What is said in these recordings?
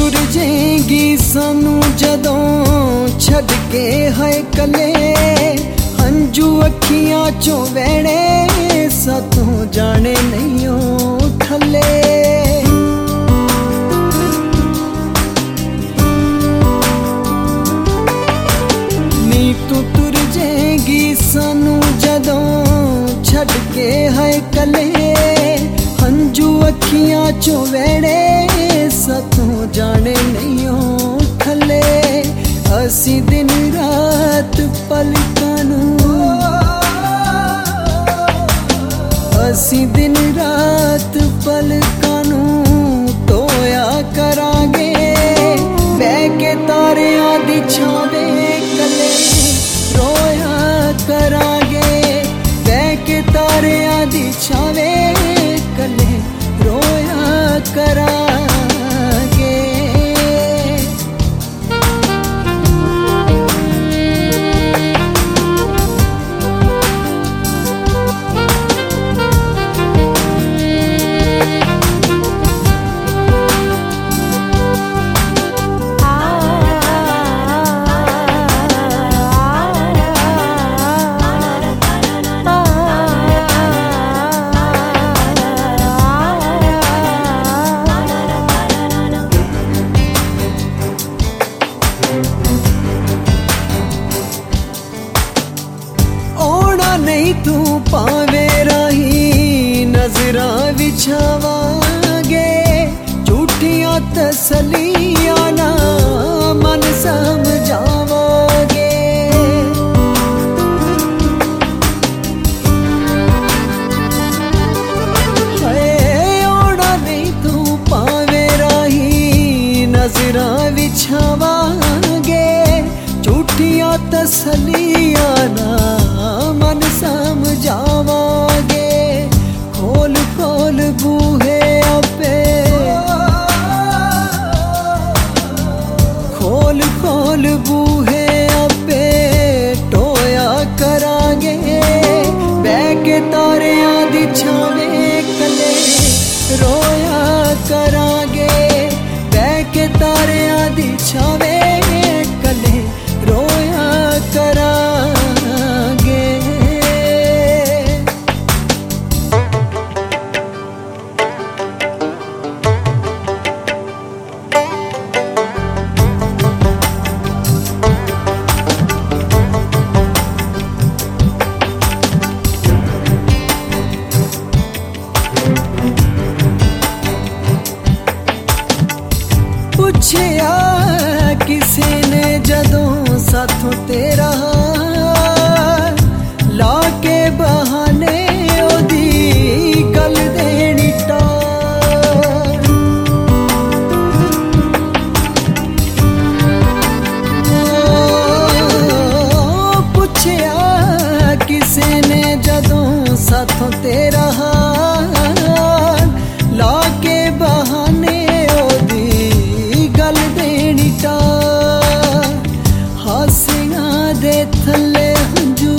तुर जाएगी सानू जदों छड़ के है कले हंजू अखियां चों वहणे सातों जाने नहीं ओ थले नी तू तुर जाएगी सानू जदों छड़ के है कले हंजू अखियां चों वहणे सातों जाने नहीं ओ थले असी दिन रात पलकां नूं असी दिन रात पलकां नूं धोया करांगे बह के तारियां दी छावें कले रोया करांगे बह के तारियां दी छावें कले रोया करांगे। नहीं तू पावे राही नजरां विछावांगे झूठियां तसलियां ना मन समझावांगे ओड़ा नहीं तू पावे राही नजरां विछावांगे झूठियां तसलियां ना मन समझावांगे खोल खोल बूहे अपे खोल खोल बूहे अपे टोया करांगे बह के तारियां दी छावें कले रोया करांगे बह के तारियां दी छावें कले रोया करांगे। पुछया किसे ने जदों साथों तेरा ला के बहाने ओदी गल देनी टार पुछया किसे ने जदों साथों तेरा ला के बहाने गल देनी टार हासियां दे थले हंजू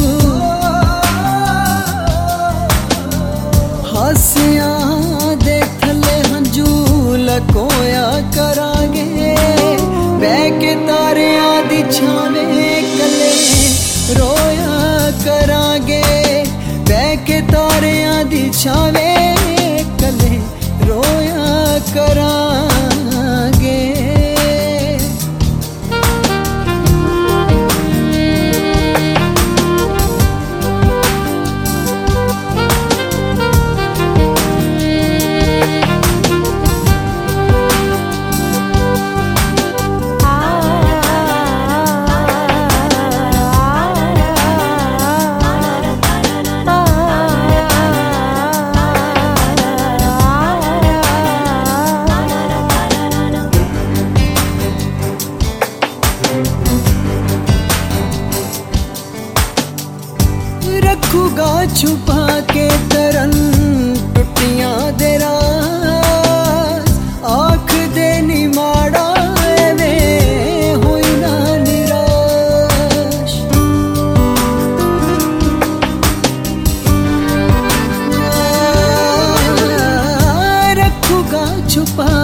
हासियां दे थले हंजू लकोया करांगे बह के तारियां दी छावें कले रोया करांगे बह के तारियां दी छावें कले रोया करांगे। रखूगा छुपा के तरन टुटियां दे राज आँख दे नी माड़ा एवें होई ना निराश रखूगा छुपा